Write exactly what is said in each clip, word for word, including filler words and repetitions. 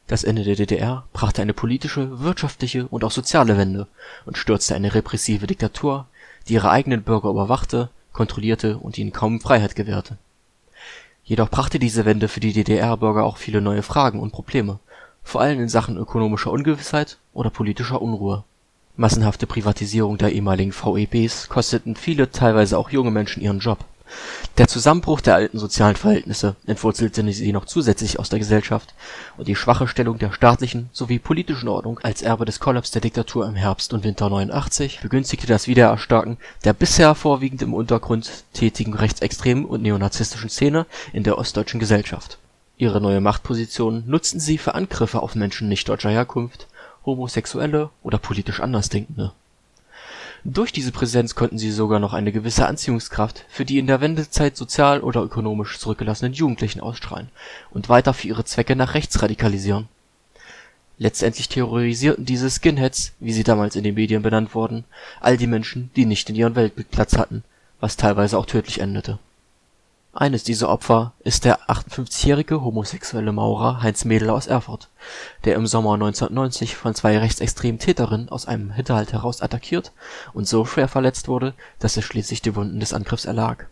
Das Ende der D D R brachte eine politische, wirtschaftliche und auch soziale Wende und stürzte eine repressive Diktatur, die ihre eigenen Bürger überwachte, kontrollierte und ihnen kaum Freiheit gewährte. Jedoch brachte diese Wende für die D D R-Bürger auch viele neue Fragen und Probleme, vor allem in Sachen ökonomischer Ungewissheit oder politischer Unruhe. Massenhafte Privatisierung der ehemaligen V E Bs kosteten viele, teilweise auch junge Menschen ihren Job. Der Zusammenbruch der alten sozialen Verhältnisse entwurzelte sie noch zusätzlich aus der Gesellschaft und die schwache Stellung der staatlichen sowie politischen Ordnung als Erbe des Kollaps der Diktatur im Herbst und Winter neunundachtzig begünstigte das Wiedererstarken der bisher vorwiegend im Untergrund tätigen rechtsextremen und neonazistischen Szene in der ostdeutschen Gesellschaft. Ihre neue Machtposition nutzten sie für Angriffe auf Menschen nicht-deutscher Herkunft, Homosexuelle oder politisch Andersdenkende. Durch diese Präsenz konnten sie sogar noch eine gewisse Anziehungskraft für die in der Wendezeit sozial oder ökonomisch zurückgelassenen Jugendlichen ausstrahlen und weiter für ihre Zwecke nach rechts radikalisieren. Letztendlich terrorisierten diese Skinheads, wie sie damals in den Medien benannt wurden, all die Menschen, die nicht in ihrem Weltbild Platz hatten, was teilweise auch tödlich endete. Eines dieser Opfer ist der achtundfünfzigjährige homosexuelle Maurer Heinz Mädel aus Erfurt, der im Sommer neunzehnhundertneunzig von zwei rechtsextremen Täterinnen aus einem Hinterhalt heraus attackiert und so schwer verletzt wurde, dass er schließlich den Wunden des Angriffs erlag.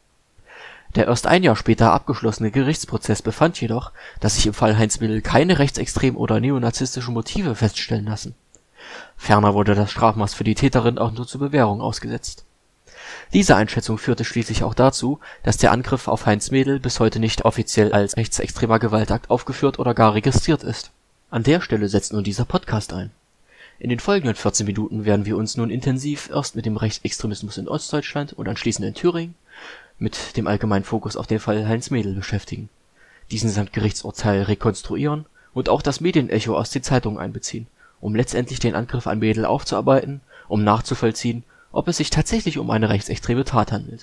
Der erst ein Jahr später abgeschlossene Gerichtsprozess befand jedoch, dass sich im Fall Heinz Mädel keine rechtsextremen oder neonazistischen Motive feststellen lassen. Ferner wurde das Strafmaß für die Täterin auch nur zur Bewährung ausgesetzt. Diese Einschätzung führte schließlich auch dazu, dass der Angriff auf Heinz Mädel bis heute nicht offiziell als rechtsextremer Gewaltakt aufgeführt oder gar registriert ist. An der Stelle setzt nun dieser Podcast ein. In den folgenden vierzehn Minuten werden wir uns nun intensiv erst mit dem Rechtsextremismus in Ostdeutschland und anschließend in Thüringen mit dem allgemeinen Fokus auf den Fall Heinz Mädel beschäftigen, diesen samt Gerichtsurteil rekonstruieren und auch das Medienecho aus den Zeitungen einbeziehen, um letztendlich den Angriff an Mädel aufzuarbeiten, um nachzuvollziehen, ob es sich tatsächlich um eine rechtsextreme Tat handelt.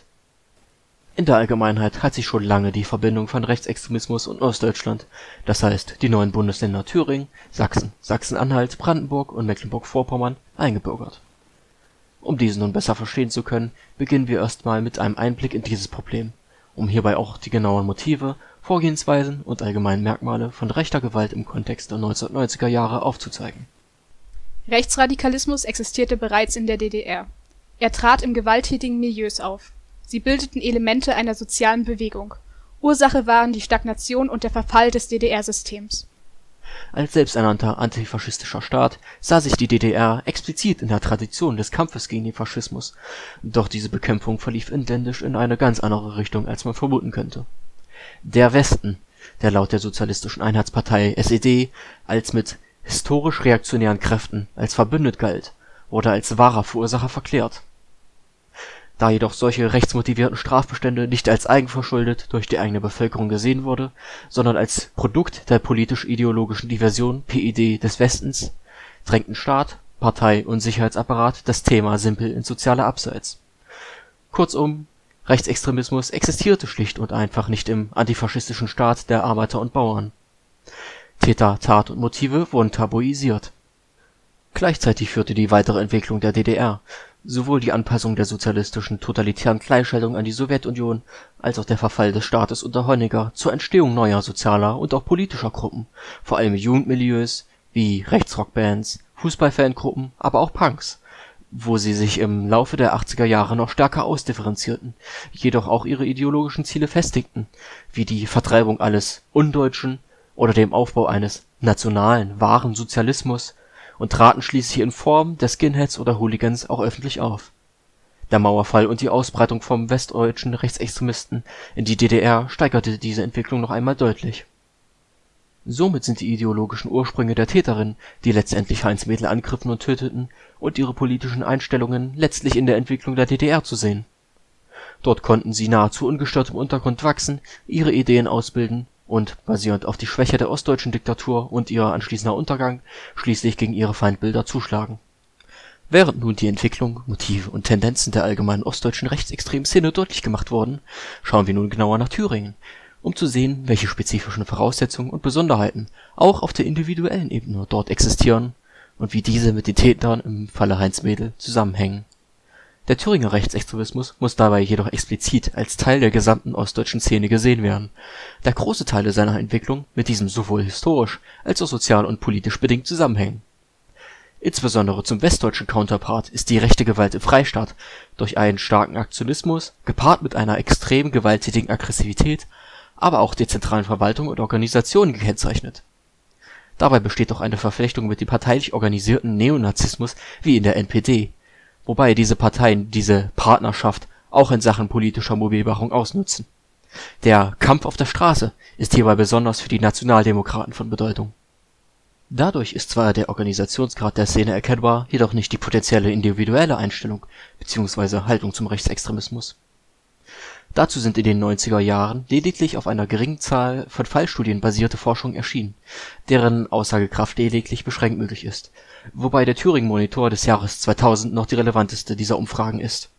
In der Allgemeinheit hat sich schon lange die Verbindung von Rechtsextremismus und Ostdeutschland, das heißt die neuen Bundesländer Thüringen, Sachsen, Sachsen-Anhalt, Brandenburg und Mecklenburg-Vorpommern, eingebürgert. Um diesen nun besser verstehen zu können, beginnen wir erstmal mit einem Einblick in dieses Problem, um hierbei auch die genauen Motive, Vorgehensweisen und allgemeinen Merkmale von rechter Gewalt im Kontext der neunzehnhundertneunziger Jahre aufzuzeigen. Rechtsradikalismus existierte bereits in der D D R. Er trat in gewalttätigen Milieus auf. Sie bildeten Elemente einer sozialen Bewegung. Ursache waren die Stagnation und der Verfall des D D R-Systems. Als selbsternannter antifaschistischer Staat sah sich die D D R explizit in der Tradition des Kampfes gegen den Faschismus, doch diese Bekämpfung verlief inländisch in eine ganz andere Richtung, als man vermuten könnte. Der Westen, der laut der Sozialistischen Einheitspartei S E D als mit historisch reaktionären Kräften als verbündet galt, wurde als wahrer Verursacher verklärt. Da jedoch solche rechtsmotivierten Strafbestände nicht als eigenverschuldet durch die eigene Bevölkerung gesehen wurde, sondern als Produkt der politisch-ideologischen Diversion P I D des Westens, drängten Staat, Partei und Sicherheitsapparat das Thema simpel ins soziale Abseits. Kurzum, Rechtsextremismus existierte schlicht und einfach nicht im antifaschistischen Staat der Arbeiter und Bauern. Täter, Tat und Motive wurden tabuisiert. Gleichzeitig führte die weitere Entwicklung der D D R, sowohl die Anpassung der sozialistischen totalitären Gleichstellung an die Sowjetunion als auch der Verfall des Staates unter Honecker zur Entstehung neuer sozialer und auch politischer Gruppen, vor allem Jugendmilieus wie Rechtsrockbands, Fußballfangruppen, aber auch Punks, wo sie sich im Laufe der achtziger Jahre noch stärker ausdifferenzierten, jedoch auch ihre ideologischen Ziele festigten, wie die Vertreibung alles Undeutschen oder dem Aufbau eines nationalen, wahren Sozialismus, und traten schließlich in Form der Skinheads oder Hooligans auch öffentlich auf. Der Mauerfall und die Ausbreitung vom westdeutschen Rechtsextremisten in die D D R steigerte diese Entwicklung noch einmal deutlich. Somit sind die ideologischen Ursprünge der Täterin, die letztendlich Heinz Mädel angriffen und töteten, und ihre politischen Einstellungen letztlich in der Entwicklung der D D R zu sehen. Dort konnten sie nahezu ungestört im Untergrund wachsen, ihre Ideen ausbilden und, basierend auf die Schwäche der ostdeutschen Diktatur und ihr anschließender Untergang, schließlich gegen ihre Feindbilder zuschlagen. Während nun die Entwicklung, Motive und Tendenzen der allgemeinen ostdeutschen rechtsextremen Szene deutlich gemacht wurden, schauen wir nun genauer nach Thüringen, um zu sehen, welche spezifischen Voraussetzungen und Besonderheiten auch auf der individuellen Ebene dort existieren und wie diese mit den Tätern im Falle Heinz Mädel zusammenhängen. Der Thüringer Rechtsextremismus muss dabei jedoch explizit als Teil der gesamten ostdeutschen Szene gesehen werden, da große Teile seiner Entwicklung mit diesem sowohl historisch als auch sozial und politisch bedingt zusammenhängen. Insbesondere zum westdeutschen Counterpart ist die rechte Gewalt im Freistaat durch einen starken Aktionismus, gepaart mit einer extrem gewalttätigen Aggressivität, aber auch dezentralen Verwaltung und Organisationen gekennzeichnet. Dabei besteht auch eine Verflechtung mit dem parteilich organisierten Neonazismus wie in der N P D, wobei diese Parteien diese Partnerschaft auch in Sachen politischer Mobilmachung ausnutzen. Der Kampf auf der Straße ist hierbei besonders für die Nationaldemokraten von Bedeutung. Dadurch ist zwar der Organisationsgrad der Szene erkennbar, jedoch nicht die potenzielle individuelle Einstellung bzw. Haltung zum Rechtsextremismus. Dazu sind in den neunziger Jahren lediglich auf einer geringen Zahl von Fallstudien basierte Forschung erschienen, deren Aussagekraft lediglich beschränkt möglich ist, wobei der Thüringen-Monitor des Jahres zweitausend noch die relevanteste dieser Umfragen ist.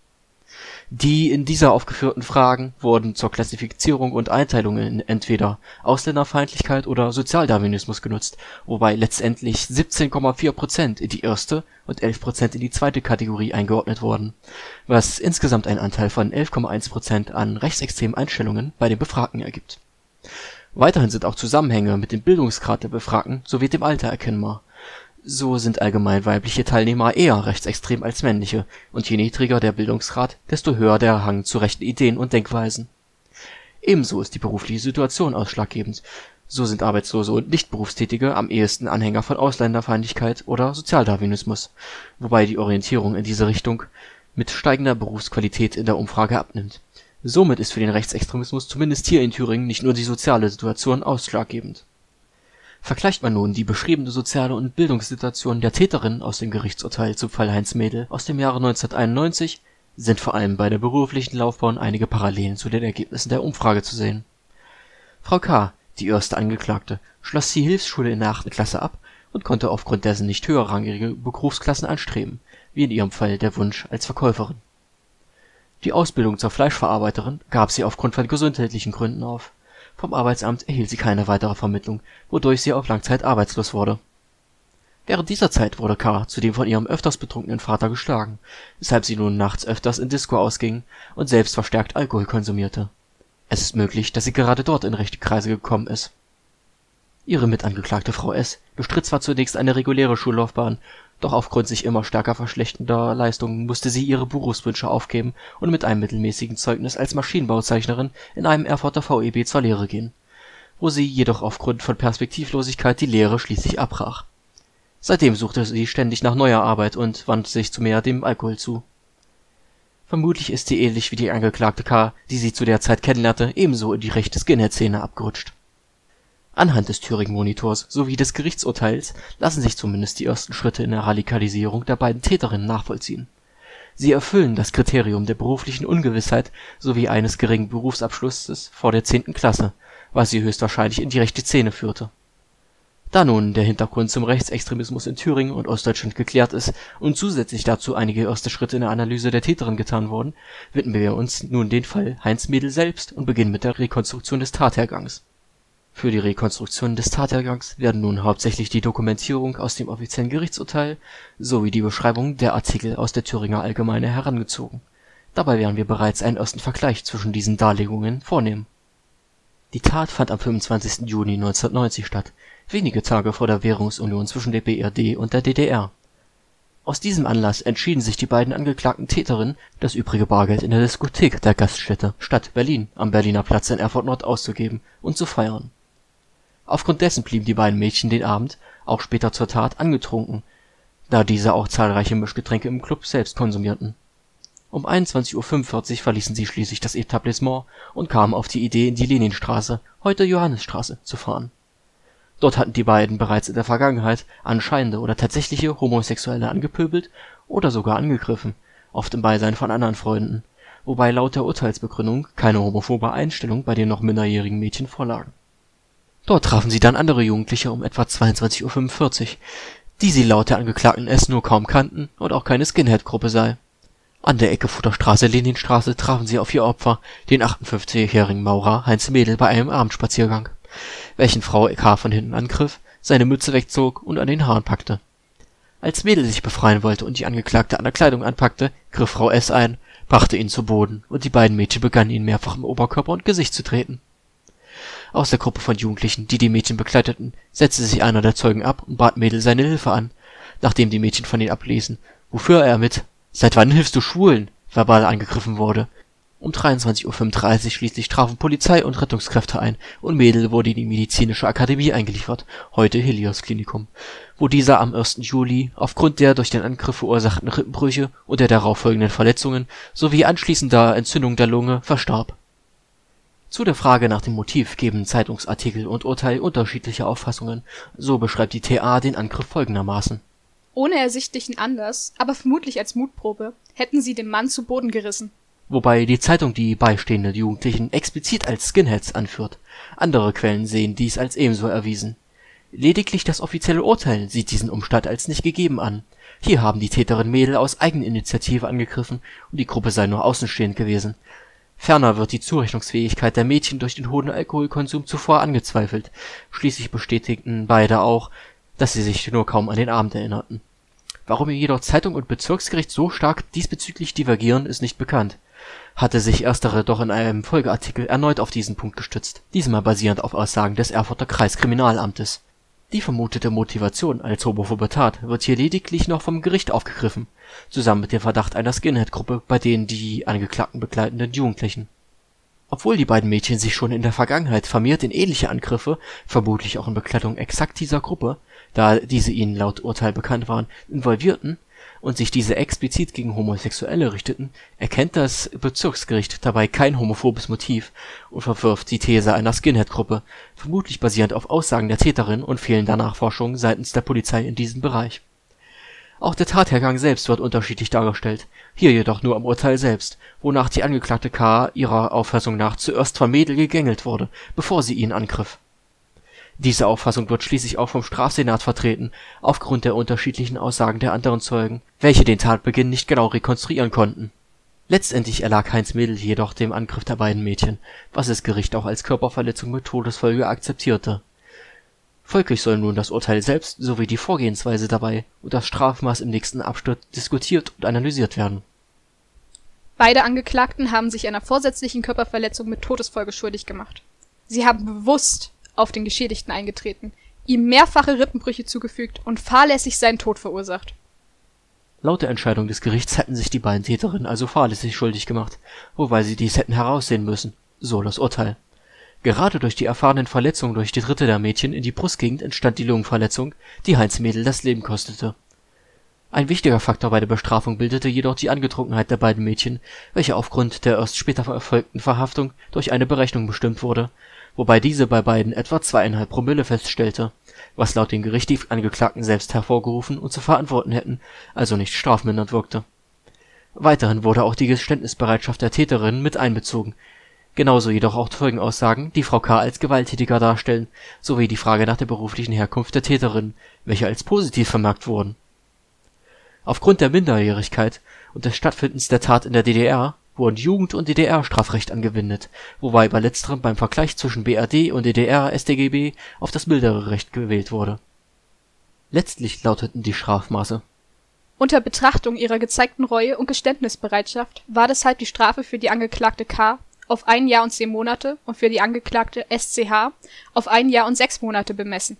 Die in dieser aufgeführten Fragen wurden zur Klassifizierung und Einteilung in entweder Ausländerfeindlichkeit oder Sozialdarwinismus genutzt, wobei letztendlich siebzehn Komma vier Prozent in die erste und elf Prozent in die zweite Kategorie eingeordnet wurden, was insgesamt einen Anteil von elf Komma eins Prozent an rechtsextremen Einstellungen bei den Befragten ergibt. Weiterhin sind auch Zusammenhänge mit dem Bildungsgrad der Befragten sowie dem Alter erkennbar. So sind allgemein weibliche Teilnehmer eher rechtsextrem als männliche, und je niedriger der Bildungsgrad, desto höher der Hang zu rechten Ideen und Denkweisen. Ebenso ist die berufliche Situation ausschlaggebend. So sind Arbeitslose und Nichtberufstätige am ehesten Anhänger von Ausländerfeindlichkeit oder Sozialdarwinismus, wobei die Orientierung in diese Richtung mit steigender Berufsqualität in der Umfrage abnimmt. Somit ist für den Rechtsextremismus zumindest hier in Thüringen nicht nur die soziale Situation ausschlaggebend. Vergleicht man nun die beschriebene soziale und Bildungssituation der Täterin aus dem Gerichtsurteil zum Fall Heinz Mädel aus dem Jahre neunzehnhunderteinundneunzig, sind vor allem bei der beruflichen Laufbahn einige Parallelen zu den Ergebnissen der Umfrage zu sehen. Frau K., die erste Angeklagte, schloss die Hilfsschule in der achten Klasse ab und konnte aufgrund dessen nicht höherrangige Berufsklassen anstreben, wie in ihrem Fall der Wunsch als Verkäuferin. Die Ausbildung zur Fleischverarbeiterin gab sie aufgrund von gesundheitlichen Gründen auf. Vom Arbeitsamt erhielt sie keine weitere Vermittlung, wodurch sie auf Langzeit arbeitslos wurde. Während dieser Zeit wurde K. zudem von ihrem öfters betrunkenen Vater geschlagen, weshalb sie nun nachts öfters in Disco ausging und selbst verstärkt Alkohol konsumierte. Es ist möglich, dass sie gerade dort in rechte Kreise gekommen ist. Ihre Mitangeklagte Frau S. bestritt zwar zunächst eine reguläre Schullaufbahn, doch aufgrund sich immer stärker verschlechternder Leistungen musste sie ihre Berufswünsche aufgeben und mit einem mittelmäßigen Zeugnis als Maschinenbauzeichnerin in einem Erfurter V E B zur Lehre gehen, wo sie jedoch aufgrund von Perspektivlosigkeit die Lehre schließlich abbrach. Seitdem suchte sie ständig nach neuer Arbeit und wandte sich zunehmend dem Alkohol zu. Vermutlich ist sie ähnlich wie die Angeklagte K., die sie zu der Zeit kennenlernte, ebenso in die rechte Skinhead-Szene abgerutscht. Anhand des Thüringen-Monitors sowie des Gerichtsurteils lassen sich zumindest die ersten Schritte in der Radikalisierung der beiden Täterinnen nachvollziehen. Sie erfüllen das Kriterium der beruflichen Ungewissheit sowie eines geringen Berufsabschlusses vor der zehnten Klasse, was sie höchstwahrscheinlich in die rechte Szene führte. Da nun der Hintergrund zum Rechtsextremismus in Thüringen und Ostdeutschland geklärt ist und zusätzlich dazu einige erste Schritte in der Analyse der Täterin getan wurden, widmen wir uns nun den Fall Heinz Mädel selbst und beginnen mit der Rekonstruktion des Tathergangs. Für die Rekonstruktion des Tathergangs werden nun hauptsächlich die Dokumentierung aus dem offiziellen Gerichtsurteil sowie die Beschreibung der Artikel aus der Thüringer Allgemeine herangezogen. Dabei werden wir bereits einen ersten Vergleich zwischen diesen Darlegungen vornehmen. Die Tat fand am fünfundzwanzigsten Juni neunzehnhundertneunzig statt, wenige Tage vor der Währungsunion zwischen der B R D und der D D R. Aus diesem Anlass entschieden sich die beiden angeklagten Täterinnen, das übrige Bargeld in der Diskothek der Gaststätte Stadt Berlin am Berliner Platz in Erfurt Nord auszugeben und zu feiern. Aufgrund dessen blieben die beiden Mädchen den Abend, auch später zur Tat, angetrunken, da diese auch zahlreiche Mischgetränke im Club selbst konsumierten. Um einundzwanzig Uhr fünfundvierzig verließen sie schließlich das Etablissement und kamen auf die Idee, in die Leninstraße, heute Johannisstraße, zu fahren. Dort hatten die beiden bereits in der Vergangenheit anscheinende oder tatsächliche Homosexuelle angepöbelt oder sogar angegriffen, oft im Beisein von anderen Freunden, wobei laut der Urteilsbegründung keine homophobe Einstellung bei den noch minderjährigen Mädchen vorlagen. Dort trafen sie dann andere Jugendliche um etwa zweiundzwanzig Uhr fünfundvierzig, die sie laut der Angeklagten S. nur kaum kannten und auch keine Skinhead-Gruppe sei. An der Ecke Futterstraße-Leninstraße trafen sie auf ihr Opfer, den achtundfünfzigjährigen Maurer Heinz Mädel, bei einem Abendspaziergang, welchen Frau K. von hinten angriff, seine Mütze wegzog und an den Haaren packte. Als Mädel sich befreien wollte und die Angeklagte an der Kleidung anpackte, griff Frau S. ein, brachte ihn zu Boden und die beiden Mädchen begannen ihn mehrfach im Oberkörper und Gesicht zu treten. Aus der Gruppe von Jugendlichen, die die Mädchen begleiteten, setzte sich einer der Zeugen ab und bat Mädel seine Hilfe an, nachdem die Mädchen von ihm abließen, wofür er mit »Seit wann hilfst du Schwulen?« verbal angegriffen wurde. Um dreiundzwanzig Uhr fünfunddreißig schließlich trafen Polizei und Rettungskräfte ein und Mädel wurde in die medizinische Akademie eingeliefert, heute Helios Klinikum, wo dieser am ersten Juli aufgrund der durch den Angriff verursachten Rippenbrüche und der darauf folgenden Verletzungen sowie anschließender Entzündung der Lunge verstarb. Zu der Frage nach dem Motiv geben Zeitungsartikel und Urteil unterschiedliche Auffassungen, so beschreibt die T A den Angriff folgendermaßen: Ohne ersichtlichen Anlass, aber vermutlich als Mutprobe, hätten sie den Mann zu Boden gerissen. Wobei die Zeitung die beistehenden Jugendlichen explizit als Skinheads anführt. Andere Quellen sehen dies als ebenso erwiesen. Lediglich das offizielle Urteil sieht diesen Umstand als nicht gegeben an. Hier haben die Täterin Mädel aus Eigeninitiative angegriffen und die Gruppe sei nur außenstehend gewesen. Ferner wird die Zurechnungsfähigkeit der Mädchen durch den hohen Alkoholkonsum zuvor angezweifelt. Schließlich bestätigten beide auch, dass sie sich nur kaum an den Abend erinnerten. Warum jedoch Zeitung und Bezirksgericht so stark diesbezüglich divergieren, ist nicht bekannt. Hatte sich erstere doch in einem Folgeartikel erneut auf diesen Punkt gestützt, diesmal basierend auf Aussagen des Erfurter Kreiskriminalamtes. Die vermutete Motivation als homophobe Tat wird hier lediglich noch vom Gericht aufgegriffen, zusammen mit dem Verdacht einer Skinhead-Gruppe bei den die Angeklagten begleitenden Jugendlichen. Obwohl die beiden Mädchen sich schon in der Vergangenheit vermehrt in ähnliche Angriffe, vermutlich auch in Begleitung exakt dieser Gruppe, da diese ihnen laut Urteil bekannt waren, involvierten und sich diese explizit gegen Homosexuelle richteten, erkennt das Bezirksgericht dabei kein homophobes Motiv und verwirft die These einer Skinhead-Gruppe, vermutlich basierend auf Aussagen der Täterin und fehlender Nachforschung seitens der Polizei in diesem Bereich. Auch der Tathergang selbst wird unterschiedlich dargestellt, hier jedoch nur am Urteil selbst, wonach die Angeklagte K. ihrer Auffassung nach zuerst von Mädel gegängelt wurde, bevor sie ihn angriff. Diese Auffassung wird schließlich auch vom Strafsenat vertreten, aufgrund der unterschiedlichen Aussagen der anderen Zeugen, welche den Tatbeginn nicht genau rekonstruieren konnten. Letztendlich erlag Heinz Mädel jedoch dem Angriff der beiden Mädchen, was das Gericht auch als Körperverletzung mit Todesfolge akzeptierte. Folglich soll nun das Urteil selbst sowie die Vorgehensweise dabei und das Strafmaß im nächsten Abschnitt diskutiert und analysiert werden. Beide Angeklagten haben sich einer vorsätzlichen Körperverletzung mit Todesfolge schuldig gemacht. Sie haben bewusst auf den Geschädigten eingetreten, ihm mehrfache Rippenbrüche zugefügt und fahrlässig seinen Tod verursacht. Laut der Entscheidung des Gerichts hätten sich die beiden Täterinnen also fahrlässig schuldig gemacht, wobei sie dies hätten heraussehen müssen, so das Urteil. Gerade durch die erfahrenen Verletzungen durch die dritte der Mädchen in die Brustgegend entstand die Lungenverletzung, die Heinz Mädel das Leben kostete. Ein wichtiger Faktor bei der Bestrafung bildete jedoch die Angetrunkenheit der beiden Mädchen, welche aufgrund der erst später erfolgten Verhaftung durch eine Berechnung bestimmt wurde, wobei diese bei beiden etwa zweieinhalb Promille feststellte, was laut dem Gericht die Angeklagten selbst hervorgerufen und zu verantworten hätten, also nicht strafmindernd wirkte. Weiterhin wurde auch die Geständnisbereitschaft der Täterin mit einbezogen, genauso jedoch auch Zeugenaussagen, die Frau K. als gewalttätiger darstellen, sowie die Frage nach der beruflichen Herkunft der Täterin, welche als positiv vermerkt wurden. Aufgrund der Minderjährigkeit und des Stattfindens der Tat in der D D R wurden Jugend- und D D R-Strafrecht angewendet, wobei bei letzterem beim Vergleich zwischen B R D und D D R-S t G B auf das mildere Recht gewählt wurde. Letztlich lauteten die Strafmaße: Unter Betrachtung ihrer gezeigten Reue und Geständnisbereitschaft war deshalb die Strafe für die Angeklagte K. auf ein Jahr und zehn Monate und für die Angeklagte S C H auf ein Jahr und sechs Monate bemessen.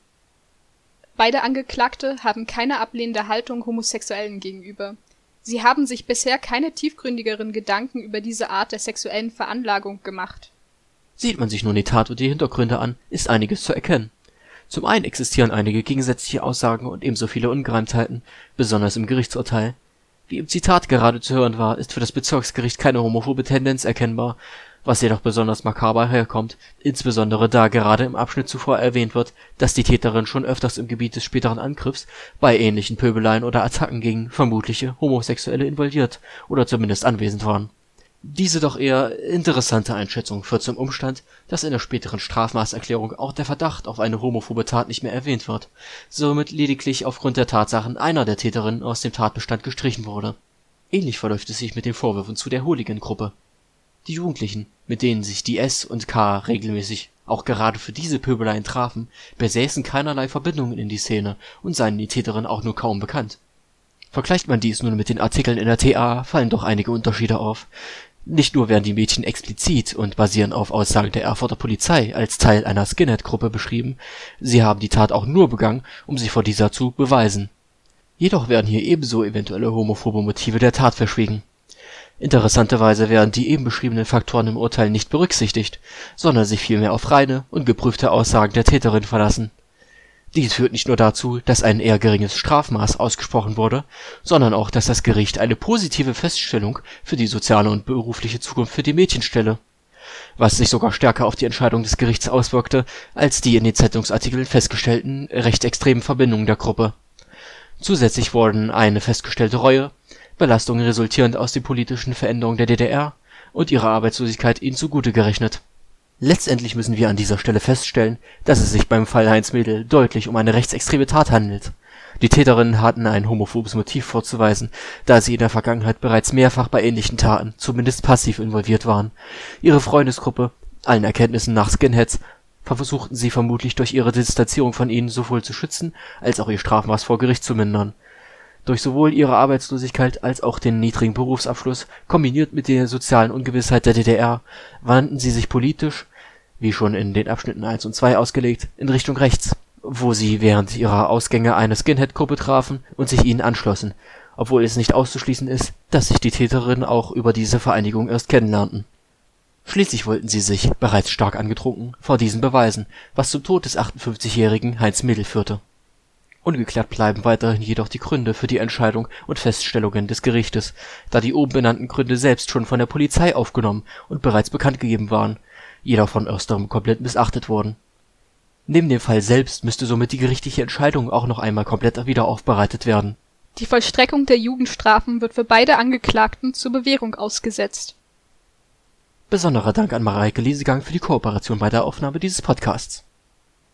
Beide Angeklagte haben keine ablehnende Haltung Homosexuellen gegenüber. Sie haben sich bisher keine tiefgründigeren Gedanken über diese Art der sexuellen Veranlagung gemacht. Sieht man sich nun die Tat und die Hintergründe an, ist einiges zu erkennen. Zum einen existieren einige gegensätzliche Aussagen und ebenso viele Ungereimtheiten, besonders im Gerichtsurteil. Wie im Zitat gerade zu hören war, ist für das Bezirksgericht keine homophobe Tendenz erkennbar, was jedoch besonders makaber herkommt, insbesondere da gerade im Abschnitt zuvor erwähnt wird, dass die Täterin schon öfters im Gebiet des späteren Angriffs bei ähnlichen Pöbeleien oder Attacken gegen vermutliche Homosexuelle involviert oder zumindest anwesend waren. Diese doch eher interessante Einschätzung führt zum Umstand, dass in der späteren Strafmaßerklärung auch der Verdacht auf eine homophobe Tat nicht mehr erwähnt wird, somit lediglich aufgrund der Tatsachen einer der Täterinnen aus dem Tatbestand gestrichen wurde. Ähnlich verläuft es sich mit den Vorwürfen zu der Hooligan-Gruppe. Die Jugendlichen, mit denen sich die S und K regelmäßig auch gerade für diese Pöbeleien trafen, besäßen keinerlei Verbindungen in die Szene und seien die Täterin auch nur kaum bekannt. Vergleicht man dies nun mit den Artikeln in der T A, fallen doch einige Unterschiede auf. Nicht nur werden die Mädchen explizit und basierend auf Aussagen der Erfurter Polizei als Teil einer Skinhead-Gruppe beschrieben, sie haben die Tat auch nur begangen, um sich vor dieser zu beweisen. Jedoch werden hier ebenso eventuelle homophobe Motive der Tat verschwiegen. Interessanterweise werden die eben beschriebenen Faktoren im Urteil nicht berücksichtigt, sondern sich vielmehr auf reine und geprüfte Aussagen der Täterin verlassen. Dies führt nicht nur dazu, dass ein eher geringes Strafmaß ausgesprochen wurde, sondern auch, dass das Gericht eine positive Feststellung für die soziale und berufliche Zukunft für die Mädchen stelle, was sich sogar stärker auf die Entscheidung des Gerichts auswirkte, als die in den Zeitungsartikeln festgestellten rechtsextremen Verbindungen der Gruppe. Zusätzlich wurden eine festgestellte Reue, Belastungen resultierend aus den politischen Veränderungen der D D R und ihre Arbeitslosigkeit ihnen zugute gerechnet. Letztendlich müssen wir an dieser Stelle feststellen, dass es sich beim Fall Heinz Mädel deutlich um eine rechtsextreme Tat handelt. Die Täterinnen hatten ein homophobes Motiv vorzuweisen, da sie in der Vergangenheit bereits mehrfach bei ähnlichen Taten zumindest passiv involviert waren. Ihre Freundesgruppe, allen Erkenntnissen nach Skinheads, versuchten sie vermutlich durch ihre Distanzierung von ihnen sowohl zu schützen, als auch ihr Strafmaß vor Gericht zu mindern. Durch sowohl ihre Arbeitslosigkeit als auch den niedrigen Berufsabschluss, kombiniert mit der sozialen Ungewissheit der D D R, wandten sie sich politisch, wie schon in den Abschnitten eins und zwei ausgelegt, in Richtung rechts, wo sie während ihrer Ausgänge eine Skinhead-Gruppe trafen und sich ihnen anschlossen, obwohl es nicht auszuschließen ist, dass sich die Täterinnen auch über diese Vereinigung erst kennenlernten. Schließlich wollten sie sich, bereits stark angetrunken, vor diesen beweisen, was zum Tod des achtundfünfzigjährigen Heinz Mädel führte. Ungeklärt bleiben weiterhin jedoch die Gründe für die Entscheidung und Feststellungen des Gerichtes, da die oben benannten Gründe selbst schon von der Polizei aufgenommen und bereits bekannt gegeben waren, jedoch von ersterem komplett missachtet wurden. Neben dem Fall selbst müsste somit die gerichtliche Entscheidung auch noch einmal komplett wieder aufbereitet werden. Die Vollstreckung der Jugendstrafen wird für beide Angeklagten zur Bewährung ausgesetzt. Besonderer Dank an Mareike Liesegang für die Kooperation bei der Aufnahme dieses Podcasts.